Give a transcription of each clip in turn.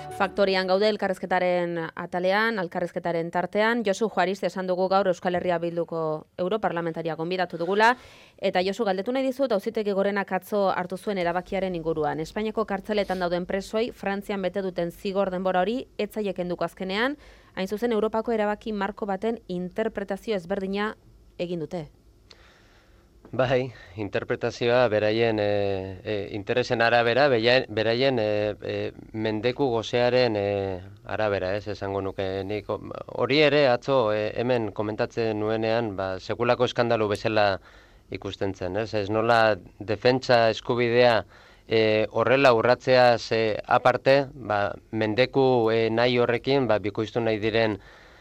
Faktorian gaude elkarrezketaren atalean, elkarrezketaren tartean. Josu Juariz esan dugu gaur Euskal Herria Bilduko europarlamentaria gonbidatu dugula. Eta Josu, galdetu nahi dizut, Auzitegi Gorenak atzo hartu zuen erabakiaren inguruan. Espainiako kartzeletan dauden presoi, Frantzian bete duten zigor denbora hori, ez zaie kenduko azkenean, hain zuzen Europako erabaki marko baten interpretazio ezberdina egin dute. Bai, interpretazioa beraien interesen arabera, beraien mendeku gozearen arabera, esango nuke nik. Hori ere, atzo hemen komentatzen nuenean, sekulako eskandalu bezala ikusten zen, ez nola defentsa eskubidea horrela urratzeaz aparte, mendeku nahi horrekin, bikoiztu nahi diren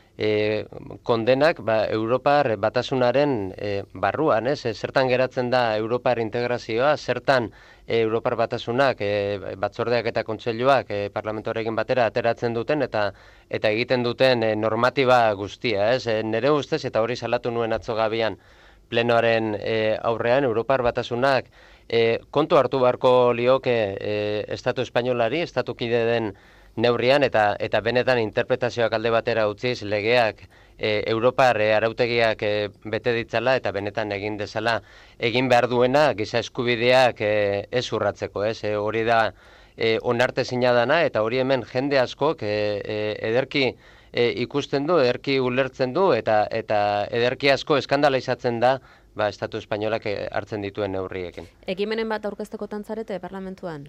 kondenak Europar batasunaren barruan, zertan geratzen da Europar integrazioa, zertan Europar batasunak, batzordeak eta kontseiluak parlamentorekin batera ateratzen duten eta egiten duten normatiba guztia, nire ustez, eta hori salatu nuen atzo gabian plenoaren aurrean, Europar batasunak kontu hartu beharko lioke Estatu Espainolari, Estatu kide den neurrian eta benetan interpretazioak alde batera utziz legeak Europar arautegiak bete ditzala eta benetan egin dezala egin behar duena giza eskubideak ez urratzeko, hori da onartezina dana eta hori hemen jende askok ederki ikusten du, ederki ulertzen du eta ederki asko eskandalizatzen da Estatu Espainolak hartzen dituen neurriekin. Ekimenen bat aurkezteko tantzarete parlamentuan?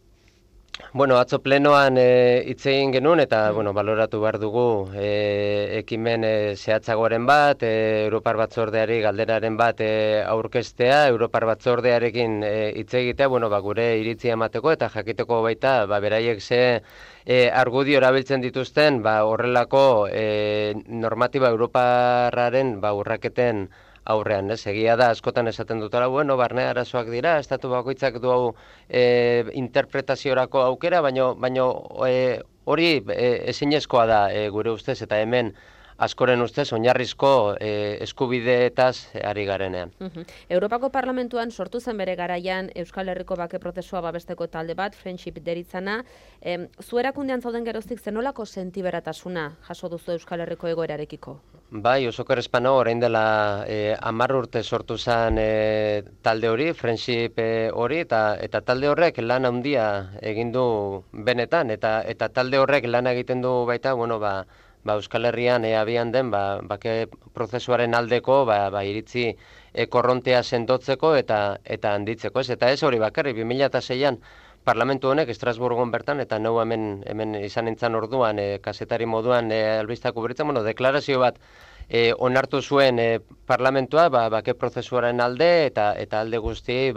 Bueno, atzo plenoan hitz egin genuen eta baloratu behar dugu ekimen zehatzagoaren bat, Europar Batzordeari galderaren bat aurkeztea, Europar Batzordearekin hitz egitea, gure iritzia emateko eta jakiteko baita, beraiek ze argudio erabiltzen dituzten, horrelako normatiba Europarraren urraketen aurrean, egia da, askotan esaten dutela, barne arazoak dira, estatu bakoitzak du hau interpretaziorako aukera, baina hori ezinezkoa da gure ustez, eta hemen askoren ustez oinarrizko eskubideetaz ari garenean. Europako Parlamentuan sortu zen bere garaian Euskal Herriko bake prozesua babesteko talde bat, Friendship deritzana. Zu erakundean zauden geroztik zenolako sentiberatasuna jaso duzu Euskal Herriko egoerarekiko? Bai, oso kerrezpano, orain dela 10 urte sortu zen talde hori, Friendship hori, eta talde horrek lan handia egin du benetan, eta talde horrek lan egiten du baita, Euskal Herrian abian den bake prozesuaren aldeko iritzi korrontea sendotzeko eta handitzeko, eta ez hori bakarri 2006an Parlamentu honek Estrasburgon bertan eta neu hemen izan nintzen orduan kazetari moduan albistako beritzen, deklarazio bat onartu zuen parlamentua bake prozesuaren alde eta alde guztiei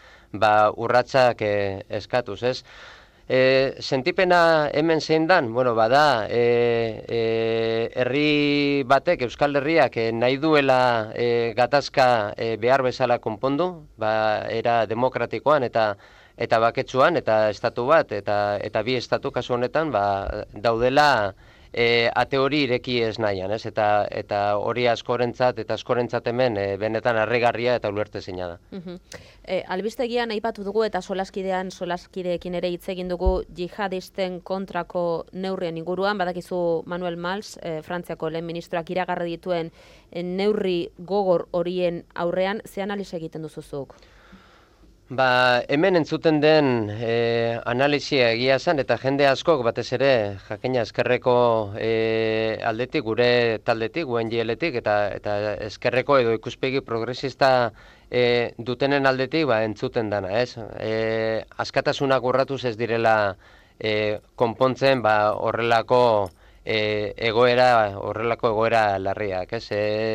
urratsak eskatuz, ez? Sentipena hemen zein dan, bada herri batek, Euskal Herriak nahi duela gatazka behar bezala konpondu, era demokratikoan eta baketsuan, eta estatu bat, eta bi estatu kasu honetan daudela ate hori ireki ez nahian, eta hori askorentzat eta askorentzat hemen benetan harrigarria eta ulertezina da. Albistegian aipatu dugu eta solaskideekin ere hitz egin dugu jihadisten kontrako neurrien inguruan, badakizu Manuel Valls, Frantziako lehen ministroak iragarri dituen neurri gogor horien aurrean, ze analiz egiten duzuzuk? Hemen entzuten den analisia egia zen, eta jende askok batez ere jakina eskerreko aldetik, gure taldetik, UNGL-etik, eta eskerreko edo ikuspegi progresista dutenen aldetik entzuten dana, ez? Askatasunak urratuz ez direla konpontzen horrelako egoera larriak, ez?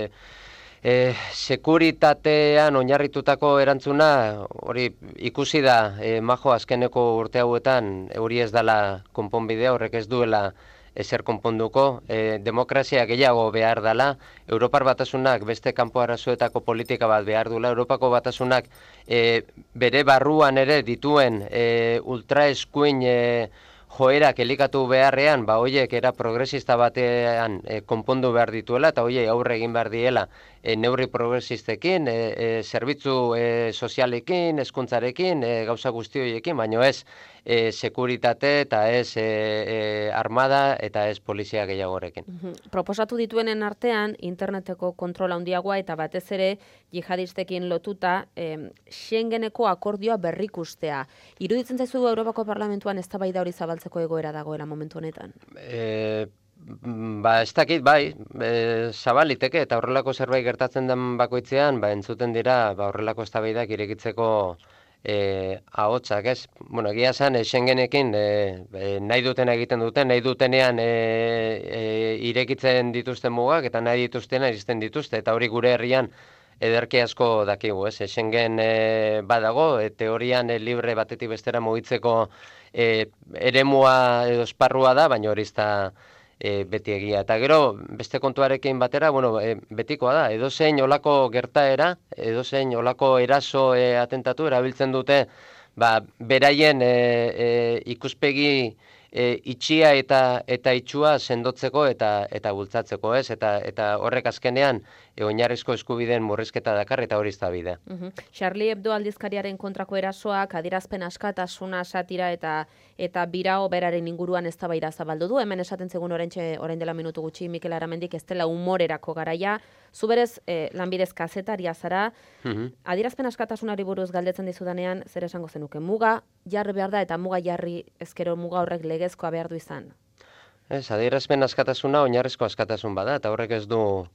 Sekuritatean oinarritutako erantzuna, hori ikusi da, majo azkeneko urte hauetan, hori ez dela konponbidea, horrek ez duela ezer konponduko, demokrazia gehiago behar dela, Europar Batasunak beste kanpo arazoetako politika bat behar duela, Europako Batasunak bere barruan ere dituen ultraeskuin joerak elikatu beharrean, hoiek era progresista batean konpondu behar dituela, eta hoiek aurre egin behar diela neurri progresistekin, zerbitzu sozialekin, hezkuntzarekin, gauza guzti horiekin, baino ez sekuritate eta ez armada eta ez polizia gehiagorekin. Proposatu dituenen artean, interneteko kontrola handiagoa eta batez ere jihadistekin lotuta Schengeneko akordioa berrikustea. Iruditzen zaizu Europako Parlamentuan eztabaida hori zabaltzeko egoera dagoela momentu honetan? Ez dakit, bai, zabaliteke eta horrelako zerbait gertatzen den bakoitzean, entzuten dira horrelako eztabaidak irekitzeko ahotsak, ez? Bueno, egia esan, Schengenekin nahi duten egiten duten, nahi dutenean irekitzen dituzten mugak eta nahi dituztenean iristen dituzte, eta hori gure herrian ederki asko dakigu, ez? Schengen badago, teorian libre batetik bestera mugitzeko eremua edo esparrua da, baina hori ez da beti egia. Eta gero, beste kontuarekin batera, betikoa da, edozein olako gertaera, edozein olako eraso atentatu erabiltzen dute, beraien ikuspegi itxia eta itxua sendotzeko eta bultzatzeko, ez? Eta horrek azkenean oinarrizko eskubideen murrizketa dakar eta hori ez da bidea. Charlie Hebdo aldizkariaren kontrako erasoak adierazpen askatasuna, satira eta birao beraren inguruan eztabaida zabaldu du. Hemen esaten zegun orain dela minutu gutxi Mikel Aramendik ez dela humorerako garaia. Zu berez lanbidez kazetaria zara. Adierazpen askatasunari buruz galdetzen dizudanean zer esango zenuke? Muga jarri behar da eta muga jarri ezkero muga horrek legezkoa behar du izan. Ez, adierazpen askatasuna oinarrizko askatasun bada, eta horrek ez du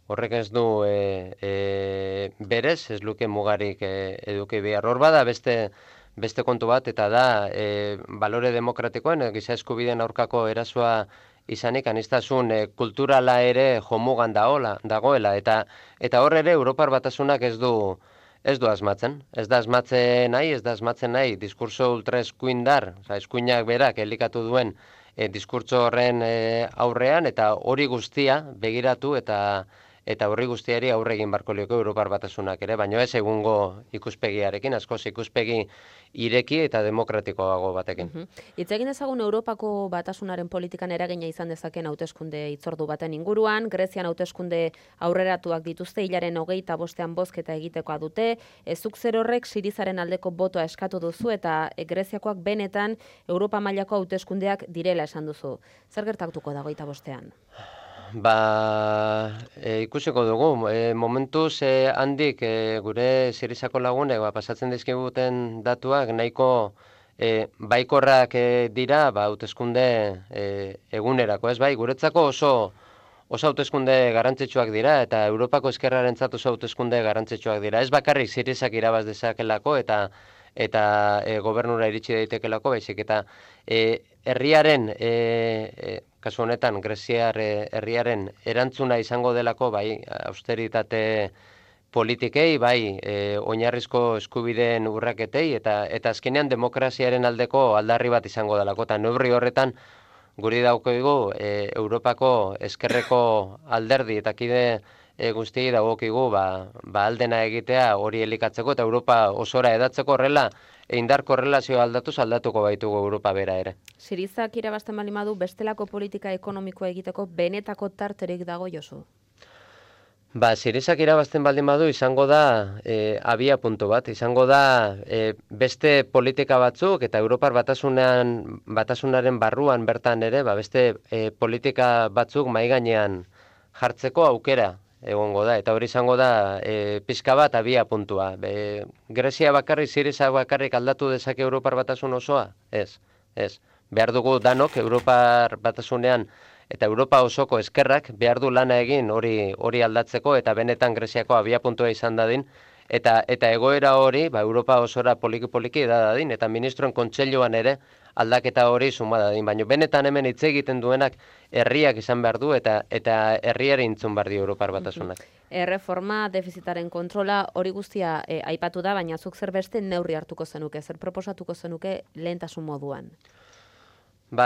berez, ez luke mugarik eduki behar. Hor bada beste kontu bat, eta da balore demokratikoen, giza eskubideen aurkako erasoa izanik, aniztasun kulturala ere jomugan dagoela, eta hor ere Europar Batasunak ez du asmatzen. Ez da asmatzen nahi, diskurso ultraeskuindar, eskuinak berak elikatu duen diskurtso horren aurrean, eta hori guztia begiratu eta horri guztiari aurre egin barko lioko Europar Batasunak ere, baina ez egungo ikuspegiarekin, askoz ikuspegi ireki eta demokratikoago batekin. Hitz egin ezagun Europako Batasunaren politikan eragina izan dezaken hauteskunde hitzordu baten inguruan, Grezian hauteskunde aurreratuak dituzte, hilaren 25ean bozketa egitekoa dute, zuk zer horrek Sirizaren aldeko botoa eskatu duzu eta Greziakoak benetan Europa mailako hauteskundeak direla esan duzu. Zer gertatuko da 25ean? Ikusiko dugu. Momentuz handik gure Sirizako lagunek pasatzen dizkiguten datuak nahiko baikorrak dira hauteskunde egunerako, ez bai? Guretzako oso hauteskunde garrantzitsuak dira eta Europako ezkerrarentzat oso hauteskunde garrantzitsuak dira. Ez bakarrik Sirizak irabaz dezakelako eta gobernura iritsi daitekelako, baizik eta herriaren kasu honetan greziar herriaren erantzuna izango delako bai austeritate politikei, bai oinarrizko eskubideen urraketei eta azkenean demokraziaren aldeko aldarri bat izango delako. Eta neurri horretan guri daukoigu Europako ezkerreko alderdi eta kide guztiei dagokigu aldena egitea hori elikatzeko eta Europa osora edatzeko horrela indar korrelazioa aldatuko baitugu Europa bera ere. Sirizak irabazten baldin badu bestelako politika ekonomikoa egiteko benetako tarterik dago, Josu? Sirizak irabazten baldin badu izango da abia puntu bat, izango da beste politika batzuk eta Europar Batasunaren barruan bertan ere, beste politika batzuk mahai gainean jartzeko aukera egongo da, eta hori izango da pixka bat abia puntua. Grezia bakarrik, Siriza bakarrik aldatu dezake Europar Batasun osoa? Ez. Behar dugu danok Europar Batasunean eta Europa osoko eskerrak behar du lana egin hori aldatzeko eta benetan Greziako abia puntua izan dadin, eta egoera hori Europa osora poliki-poliki dadin, eta ministroen kontseiluan ere aldaketa hori suma dadin, baina benetan hemen hitz egiten duenak herriak izan behar du eta herriari intzun behar di Europar Batasunak. Erreforma, defizitaren kontrola, hori guztia aipatu da, baina zuk zer beste neurri hartuko zenuke, zer proposatuko zenuke lehentasun moduan?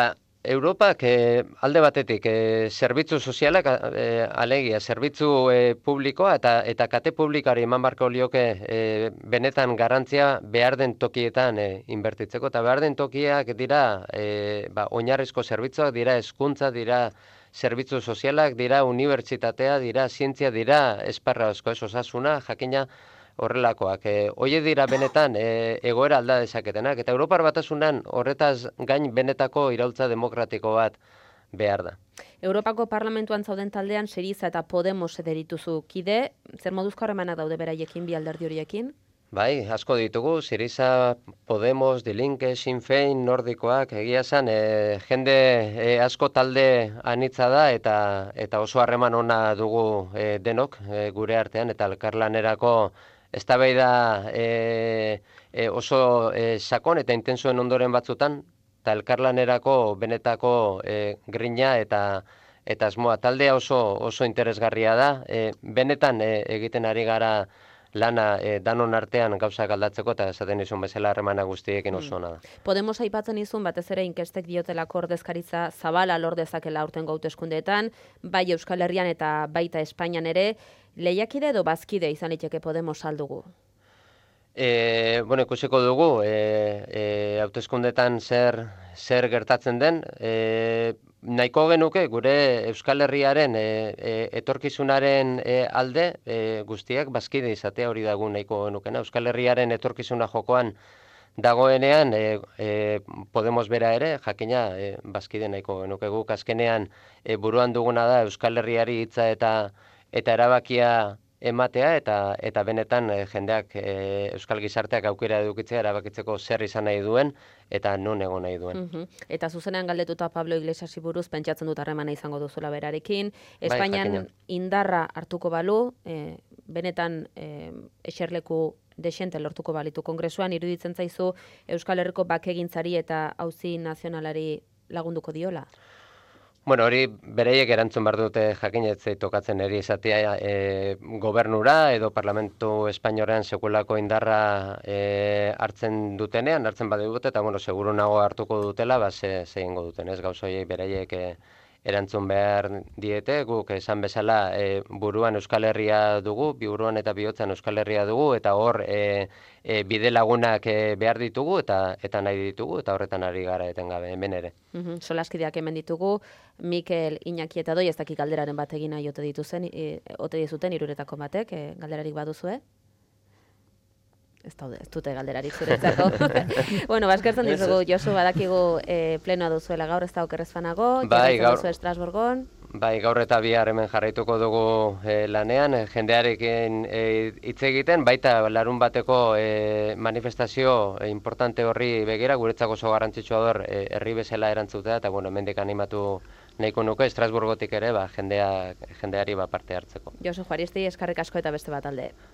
Europak alde batetik zerbitzu sozialak, alegia, zerbitzu publikoa eta kate publikari eman barko lioke benetan garantzia behar den tokietan inbertitzeko. Eta behar den tokiak dira oinarrizko zerbitzuak, dira hezkuntza, dira zerbitzu sozialak, dira unibertsitatea, dira zientzia, dira esparra asko, osasuna, jakina, horrelakoak. Hoie dira benetan egoera alda dezaketenak, eta Europar Batasunan horretaz gain benetako iraultza demokratiko bat behar da. Europako Parlamentuan zauden taldean Syriza eta Podemos derituzu kide, zer moduzko harremanak daude beraiekin, bi alderdi horiekin? Bai, asko ditugu, Syriza, Podemos, Die Linke, Sinn Féin, Nordikoak, egia esan, jende asko talde anitza da eta oso harreman ona dugu denok gure artean, eta elkarlanerako eztabaida oso sakon eta intensoen ondoren batzutan, eta elkarlanerako benetako grina eta asmoa. Taldea oso interesgarria da, benetan egiten ari gara lana danon artean gauzak aldatzeko, eta esaten izun bezala harremana guztiekin oso ona da. Podemos aipatzen izun batez ere inkestek diotelako ordezkaritza zabala lor dezakela aurtengo hauteskundeetan, bai Euskal Herrian eta baita Espainian ere, lehiakide edo bazkide izan liteke Podemos aldugu? Ikusiko dugu, hauteskundetan zer gertatzen den, nahiko genuke gure Euskal Herriaren etorkizunaren alde guztiak bazkide izatea, hori dago nahiko genukena. Euskal Herriaren etorkizuna jokoan dagoenean Podemos bera ere, jakina bazkide nahiko genuke. Guk azkenean buruan duguna da Euskal Herriari hitza eta erabakia ematea, eta benetan jendeak, euskal gizarteak aukera edukitzea erabakitzeko zer izan nahi duen eta non egon nahi duen. Eta zuzenean galdetuta Pablo Iglesiasi buruz pentsatzen dut harremana izango duzula berarekin. Espainian indarra hartuko balu, benetan eserleku desente lortuko balitu kongresuan, iruditzen zaizu Euskal Herriko bakegintzari eta auzi nazionalari lagunduko diola? Hori bereiek erantzun behar dute jakinetzei tokatzen eri esatea gobernura edo Parlamentu Espainorean sekulako indarra hartzen dutenean, hartzen badibute, eta seguru nago hartuko dutela, zehingo duten, ez gauzoiei bereiek erantzun behar diete, guk esan bezala buruan Euskal Herria dugu, buruan eta bihotzan Euskal Herria dugu, eta hor bide lagunak behar ditugu eta nahi ditugu, eta horretan ari gara etengabe hemen ere. Solaskideak hemen ditugu, Mikel, Iñaki eta Doi, ez dakik galderaren bat egin nahi ote dizuten hiruretako batek, galderarik baduzue? Ez dute galderarik zuretzako. Baskertzen dizugu, Josu, badakigu plenoa duzuela gaur, ez da okerrezfanago, jarraitzen duzu Estrasburgon. Bai, gaur eta bihar hemen jarraituko dugu lanean, jendearekin hitz egiten, baita larun bateko manifestazio importante horri begira, guretzako oso garrantzitsua dor herri bezala erantzutea, eta hemendik animatu nahiko nuke Estrasburgotik ere jendeari parte hartzeko. Josu Juaristi, eskerrik asko eta beste bat alde.